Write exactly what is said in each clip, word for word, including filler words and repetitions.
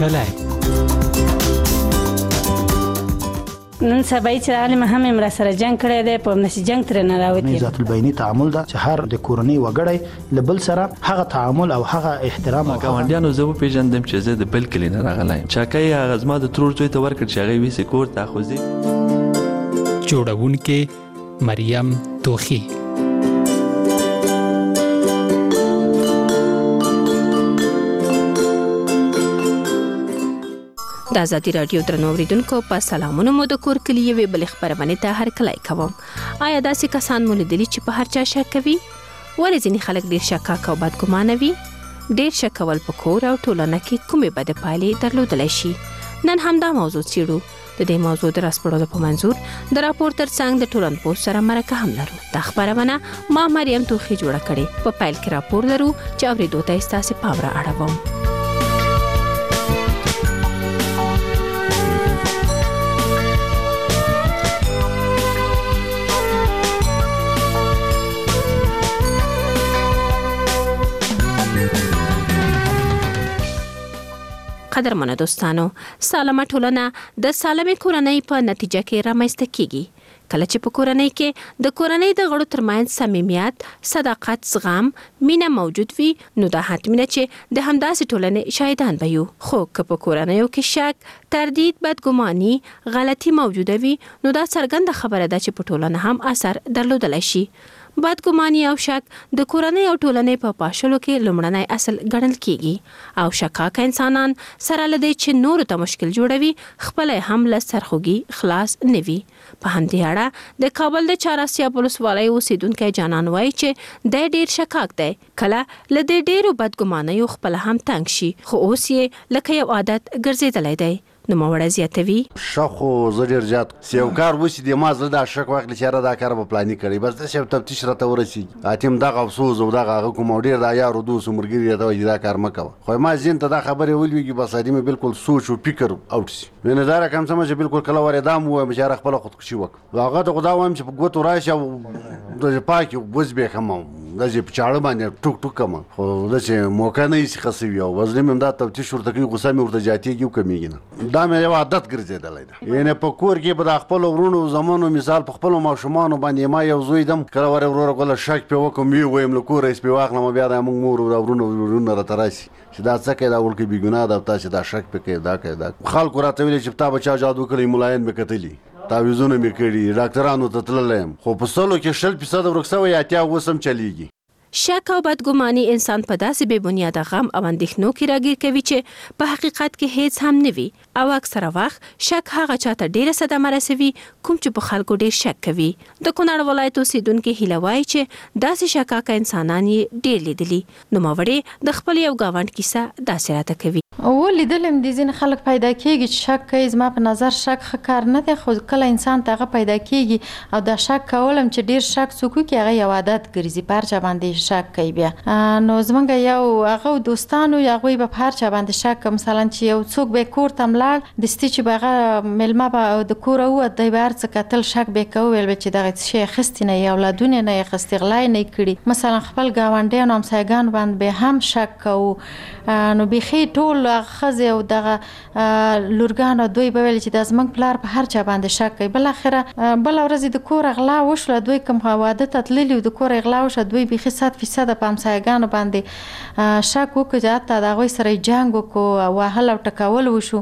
کلی. نن سبا چې عالم هم امر سره جنگ کړی دی په نشي جنگ تر نه راوتی. ذات البینی تعامل دا چې هر د کورنۍ وګړی لبل سره هغه تعامل او هغه احترام او ګاونډیانو زه په پیژندم چې زه د بل کلی نه راغلی چاکۍ هغه زما د ترور زوی ته ورکړ چې هغه ویسې کور ته خوځي. جوړونکې مریم توخی. د ازادي راډیو درنو اوریدونکو په سلامونه مو د کور کلی یوې بلې خبرونه ته هرکلی کوم. آیا داسې کسان مو لیدلي چې په هر چا شک کوي؟ ولې ځینې خلک ډېر شکاک او بدګمانه وي؟ ډېر شک کول په کور او ټولنه کې کومې بدې پایلې درلودلی شي؟ نن همدا موضوع څېړو. د دې موضوع د راسپړلو په منظور د راپور ترڅنګ د ټولنپوه سره مرکه هم لرو. دا خبرونه ما مریم توخی جوړه کړې. په پیل کې راپور لرو چې اورېدو ته یې ستاسې پام را اړوم. قدرمنو دوستانو، سالمه ټولنه د سالمې کورنۍ په نتیجه کې رامنځته کیږي. کله چې په کورنۍ کې د کورنۍ د غړو ترمنځ صمیمیت، صداقت، زغم، مینه موجود وي، نو دا حتمي چې د همداسې ټولنې شاهدان به یو. خو که په کورنیو کې شک، تردید، بدګماني، غلطي موجوده وي، نو دا څرګنده خبره ده چې په ټولنه هم اثر درلودلی شي. بدګماني او شک د کورنۍ او ټولنې په پاشلو کې لومړنی اصل ګڼل کیږي او شکاک انسانان سره لدی چې نور ته مشکل جوړوي خپل هم له سرخوږي خلاص نوي. په همدې اړه د کابل د چهارسیاب ولسوالۍ اوسیدونکی جانان وایي چې د ډیر شکاک دی. کله لدی ډیرو بدګمانیو خپل هم تنګ شي، خو اوس یې لکه یو عادت ګرځیدلی دی. نو موړه زیاتوي شخو زړیر زیات سیو کار وسی د ما زړه د شک وخت لچاره دا کار په پلاني کړی بس د شپ تفتیش راته ورسی اتیم دغه افسوس او دغه کوم ډیر دا یارو دوس مرګری ته وځي دا کار مکو خو ما زین ته دا خبره ولویږي بس ادمه بالکل سوچ او فکر اوټسی نه دار کوم سم چې بالکل کله ور ادم و مشاره خپل خودکشي وک هغه ته خدا وایم چې په ګوتو راشه د پاکي وز به کوم د چې په چاړه باندې ټوک ټوک کوم خو د چې موقع نه یې خسوي او وزن مم دا تفتیش ورته کوي غوسه مې ورته جاتیږي کمیږي دا مې یو عادت ګرځیدلی ده. یعنې په کور کې به د خپلو ورونو زمانو مثال په خپلو ماشومانو باندې ما یو زوی دم کله ور وروره کوله شک پې وکړم ویې ویم له کوره یې سپې واخلم بیا د موږ مور او ورونو ورونه راته راشي چې دا څه کوي دا ورکې بېګناه ده او تاسې دا شک پې کوي دا کوي دا خلکو راته ویلې چې تا به چا جادو کړی ملاین مې کتلي تعویضونه مې کړي ډاکټرانو ته تللی یم خو په سلو کې شل فیصده ورک سوی اتیا اوس هم چلیږي. شک او بدګماني انسان په داسې بې بنیاده غم او اندېښنو کې راګیر کوي چې په حقیقت کې هیڅ هم نه وي او اکثره وخت شک هغه چاته ډېره صدمه رسوي کوم چې په خلکو ډېر شک کوي. د کونړ ولایت اوسیدونکي هیله وایي چې داسې شکاکه انسانان یې ډېر لیدلي. نوموړې د خپل یو ګاونډ کیسه داسې راته کوي. او لیدلم د ځینې خلک پیدا کېږي چې شک کوي. زما په نظر شک ښه کار نه دی، خو کله انسان ته هغه پیدا کېږي او دا شک کولم چې ډېر شک څوک وکړي هغه یو عادت ګرځي په هر چا باندې شک کوي. بیا نو زمونږ یو هغه دوستانو هغوی به په هر چا باندې شک کوي. مثلا چې یو څوک به کور ته ملاړ دستي چې به هغه میلمه به د کوره ووت دی به هر څه کتل شک به یې کوه ویل به چې دغه شی اخیستې نه یې اولادونه نه یې اخیستې غلا یې نه یې کړي. مثلا خپل ګاونډیانو همسایګانو باندې به هم شک کوو. نو بیخي ټول ښځې او دغه لورګانو دوی به ویل چې دا زموږ پلار په هر چا باندې شک کوي. بالاخره بله ورځ د کوره غلا وشوله، دوی کوم واده ته تللي د کوره غلا وشوه، دوی بیخي صد فیصده په همسایګانو باندې شک وکړو چې حتی د هغوی سره یې جنګ وکړو، وهل او ټکول وشو.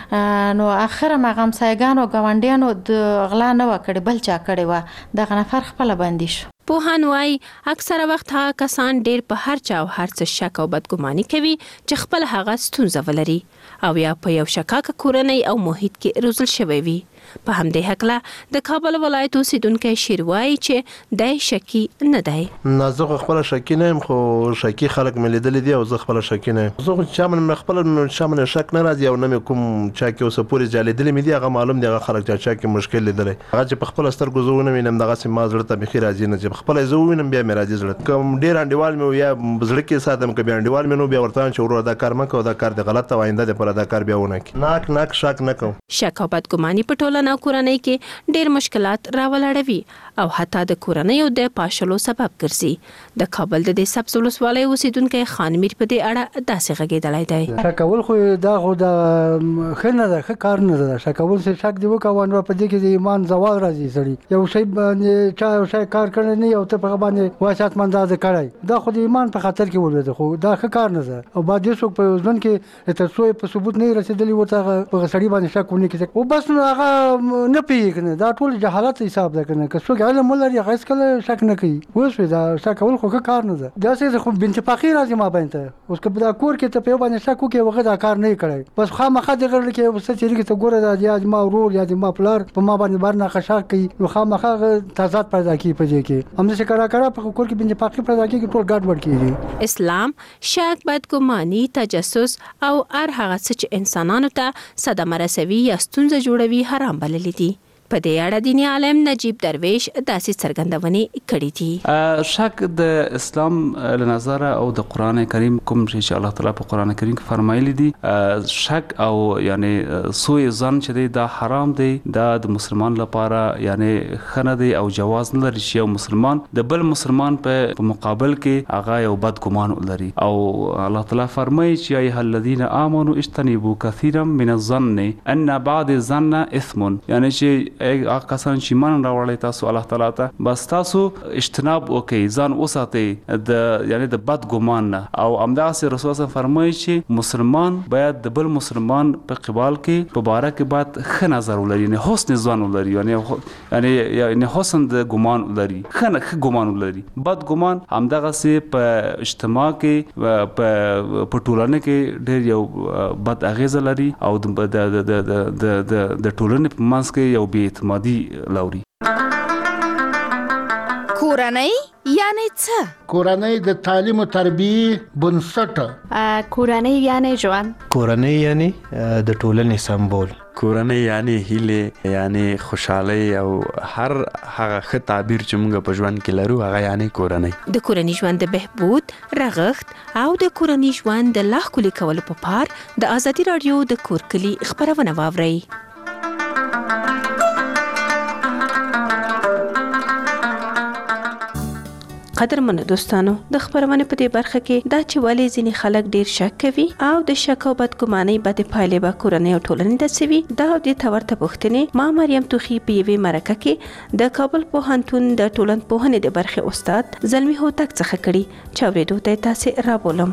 نو اخر هم هغه همسایګانو او ګاونډیانو د غلا نه وه کړې بل چا کړې وه، دغه نفر خپله بندي شو. پوهان وایي اکثره وخت هغه کسان ډېر په هر چا او هر څه شک او بدګماني کوي چې خپل هغه ستونزه ولري او یا په یو شکاکه کورنۍ او محیط کې روزل شوی وي. په همدې هکله د کابل ولایت اوسیدونکی شیر وایي چې دی شکي نه دی. نه زه خپل شکي نه یم، خو شکي خلک مې لیدلي دي او زه خپل شکي نه یم. زه خو چا من خپل چا من شک نه راځي او نه مې کوم چا کې اوسه پورې چا لیدلي مې دي هغه معلوم دی هغه خلک چا چا کې مشکل لیدلی هغه چې په خپل سترګو زه ونه وینم دغسې ما زړه ته بیخي راځي نه چې خپل زه ووینم بیا مې راځي زړه کوم ډېر انډیوال مې یا زړه کې ساتم که بیا انډیوال مې نو بیا ورته وایم چې ورور دا کار مه کوه دا کار د غلط او آینده دپاره دا کار بیا ونه کړي. ناک ناک شک نه کوم. شک او بدګماني په ټولنه ټولنه کورنۍ کې ډېر مشکلات راولاړوي او حتی د کورنۍ او د پاشلو سبب ګرځي. د کابل د دې سبز ولسوالۍ اوسیدونکو خان میر په دې اړه داسې غږېدلی دی. شکول خو دا خو د خنه ده ښه کار نه ده. شکول څه شک دی وکاو نو په دې کې د ایمان زوال راځي سړي یو شی باندې چا یو شی کار کړی نه او ته په باندې واسات منداز کړی دا خو د ایمان په خاطر کې ولوي خو دا ښه کار نه ده. او بعد یې څوک په ځن کې تر څو په ثبوت نه رسیدلی ورته په سړي باندې شک ونه کیږي او بس نو هغه نه پیږي دا ټول جهالت حساب ده کنه که څوک علم ولري هغه هیڅکله شک نه کوي. اوس دا شک کول خو کار نه ده. دا څه خو بنت فقیر راځي ما باندې اوس که دا کور کې ته په باندې شک وکي وغه دا کار نه کړی بس خامخا د غړل کې وسه چې ته ګوره دا یا ما ورور یا ما پلار په ما باندې برنه خشاک کوي نو خامخا تضاد پیدا کی پځې کې هم څه کرا کرا په کور کې بنت فقیر پیدا کیږي ټول ګډ وډ کیږي. اسلام شک، بدګماني، تجسس او هر هغه څه چې انسانانو ته صدمه رسوي یا ستونزه جوړوي حرام بللي دي. په دې اړه دیني عالم نجیب درویش داسې څرګندونې کړې دي. شک د اسلام له نظره او د قران کریم کوم چې الله تعالی په قران کریم کې فرمایلی دي شک او یعنی سوء ظن چې دی دا حرام دی. دا د مسلمان لپاره یعنی خنه دی او جواز نه لري چې یو مسلمان د بل مسلمان په مقابل کې هغه یو بد ګمان ولري. او الله تعالی فرمایي چې ایها الذین آمنوا اجتنبوا كثيرا من الظن ان بعض الظن اثم یعنی چې هغه کسان چې ایمان راوړی تاسو الله تعالی ته بس تاسو اجتناب وکړئ ځان وساتئ د یعنی د بد ګمان نه. او همداسې رسول الله فرمایي چې مسلمان باید د بل مسلمان په قبال کې په باره کې باید ښه نظر ولري یعنی حسن ځان ولري یعنی یعنی یعنی حسن د ګمان ولري ښه ښه ګمان ولري. بد ګمان همدغسې په اجتماع کې په په ټولنه کې ډېر یو بد اغیزه لري او د د د د د ټولنې په منځ کې یو بې اعتمادي لوري. کورنۍ یعنی څه؟ کورنۍ د تعلیم او تربیې بنسټ. کورنۍ یعنی ژوند. کورنۍ یعنی د ټولنې سمبول. کورنۍ یعنی هیله یعنی خوشحالي او هر هغه ښه تعبیر چې موږ په ژوند کې لرو هغه یعنی کورنۍ. د کورنۍ ژوند د بهبود، رغښت او د کورنۍ ژوند د لا ښکلي کولو په پار د ازادي راډیو د کور کلي خبرونه واورئ. قدرمنو دوستانو د خبرونه په دې برخه کې دا چې ولې ځینې خلک ډیر شک کوي او د شک او بدګمانۍ بد پایلې به کورنۍ او ټولنې ته سوي دا د تورته پوښتنې ما مریم توخی په یوې مرکه کې د کابل پوهنتون د ټولنپوهنې د برخې استاد زلمی هوتک څخه کړي چې اورېدو ته تاسو رابولم.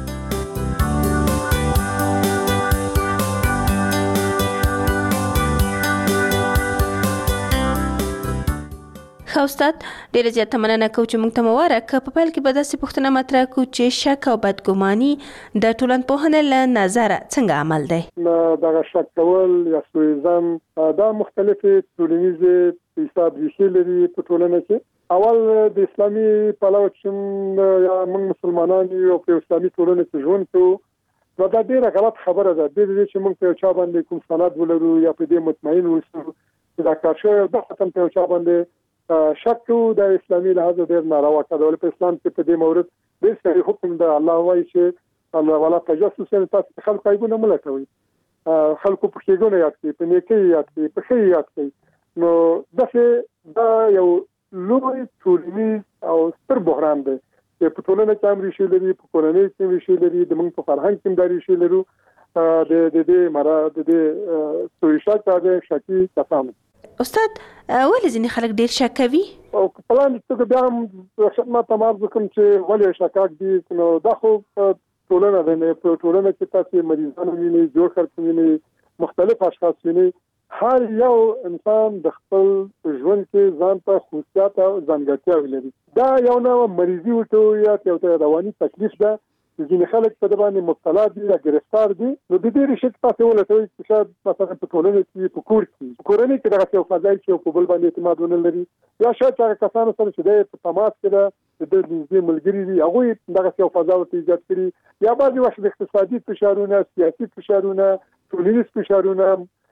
استاد ډیره زیاته مننه کوم چې موږ ته مبارک په پیل کې به داسې پوښتنه مطرح کړو چې شک او بدګماني د ټولنپوهنې له نظره څنګه عمل دی؟ دغه شک کول یا سوء ظن دا مختلفې ټولنیزې حساب ریښې لري په ټولنه کې. اول د اسلامي پلوه چې یا موږ مسلمانان یو په اسلامي ټولنه کې ژوند کوو نو دا ډیره غلط خبره ده. د دې چې موږ په چا باندې کوم سند ولرو یا په دې مطمئن اوسو چې دا کار شوی د ختم په چا باندې شک کو د اسلامي لحاظ ډیر ناروا کړل. په اسلام کې په دې مورد د سړي حکم د الله وايي چې الله ولا تجسس تاسو خلک ایبونه ملټوي خلکو په کېګونه یاد کوي په نیکي یاد کوي په خیر یاد کوي. نو دغه دا یو لوی ټولنیز او ستر بحران دی چې په ټولنه کې هم ریښې لري په کورنۍ کې ریښې لري د موږ په فرهنګ کې هم ریښې لرو د د د مرا د د سوء شک د شکی کسان. استاد ولې ځینې خلک ډیر شک کوي؟ او په پلان کې بیا هم خدمت تمام وکم چې ولې شکاک دي نو دا خو ټولنه ده په ټولنه کې تاسو مریضان ویني جوړ خلک ویني مختلف اشخاص ویني. هر یو انسان د خپل ژوند کې ځان ته خصوصیات او ځانګړتیاوې لري. دا یو نوع مریضي وته یا یو رواني تکلیف ده ځینې خلک په باندې مبتلا دي یا گرفتار دي. نو د دې رشد تاسو ولټوي چې شاید مثلا په ټولنه کې په کور کې کورنۍ کې دغه یو فضایل چې په بل باندې اعتماد ونه لري یا شاید هغه کسانو سره چې د تماس کې د دې ملګری دي هغه دغه یو فضا ورته ایجاد کړي یا بعضي وخت اقتصادي فشارونه سیاسي فشارونه ټولنیز فشارونه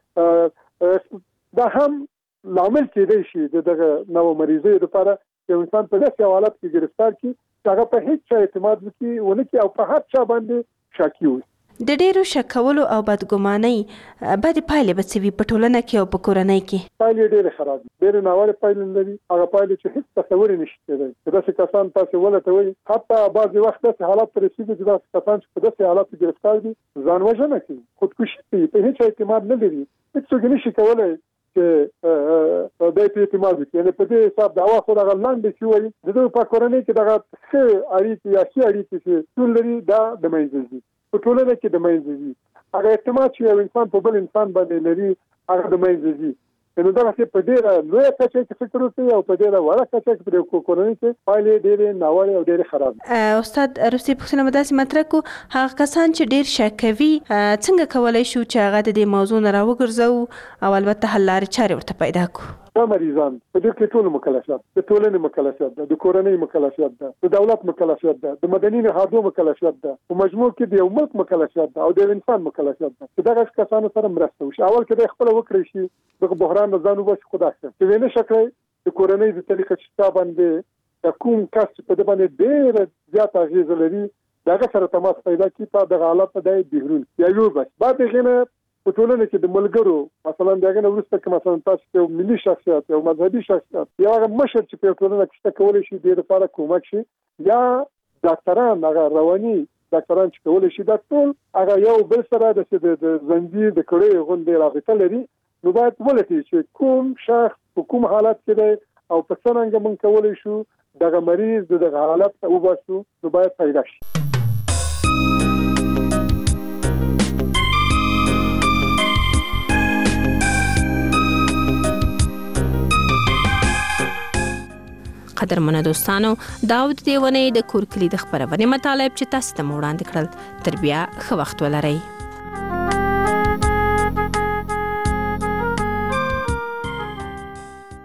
دا هم لامل کېدای شي دغه نو مریضۍ لپاره چې انسان په داسې حالت کې گرفتار کی هغه په هیڅ چا اعتماد وکړي ونه کې او په هر چا باندې شاکی وي. د ډیرو شک کولو او بدګمانۍ بدې پایلې به څه وي په ټولنه کې او په کورنۍ کې؟ پایلې ډېرې خراب دي، ډېرې ناوړه پایلې لري. هغه پایلې چې هیڅ تصور یې نشي کېدای. داسې کسان تاسې ولټوئ، حتی بعضې وخت داسې حالات ته رسېږي چې داسې کسان چې په داسې حالاتو ګرفتار دي ځان وژنه کوي، خودکشي کوي، په هیڅ اعتماد نه لري. هېڅوک یې نشي کولی چې دی په اعتماد وکړي. یعنې په دې حساب دعوا خو دغه لاندې چې وایي د دوی په کورنۍ کې دغه ښه اړیکې یا ښې اړیکې چې شتون لري دا د منځه ځي، په ټولنه کې د منځه ځي. هغه اعتماد چې یو انسان په بل انسان باندې لري هغه د منځه ځي. نو دغسې په ډېره لویه کچه کې فکر وکړي او په ډېره وړه کچه کې په کورنۍ کې پایلې ډېرې ناوړې او ډېرې خراب دي. استاد روسي پوښتنه به داسې مطرح کړو، هغه کسان چې ډېر شک کوي څنګه کولی شو چې هغه د دې موضوع نه راوګرځوو او البته حل لارې چارې ورته پیدا کړو؟ دا مریضان په دې کې ټول مکلفیت د ټولنې مکلفیت ده، د کورنۍ مکلفیت ده، د دولت مکلفیت ده، د مدني نهادونو مکلفیت ده، په مجموع کې د یو ملک مکلفیت ده او د انسان مکلفیت ده چې دغه کسانو سره مرسته وشي. اول کې د خپل وکړي شي دغه بحران نه ځان وباسي. خو دا چې وینې شکړي د کورنۍ د طریقې چې باندې کوم کس په دې باندې ډېر زیات اغیز لري دغه سره تماس پیدا کړي په دغه حالت د بیرون یا یو بس بعد غینه په ټولنه کې د ملګرو مثلا دغه نه وروسته کې مثلا تاسو یو ملي شخصیت یو مذهبي شخصیت یا هغه مشر چې په ټولنه کې کولای شي د لپاره کومک شي یا ډاکټران هغه رواني ډاکټران چې کولای شي دا ټول هغه یو بل سره د زنجیر د کړي غونډې رابطه لري. نو باید ولټي چې کوم شخص په کوم حالت کې دی او په څنګه موږ کولای شو دغه مریض دغه حالت ته وباسو. نو باید پیدا شي. قدرمنو دوستانو، دا د دې ونې د کور کلي د خپرونې مطالب چې تاسو ته مو وړاندې کړل. تر بیا ښه وخت ولرئ.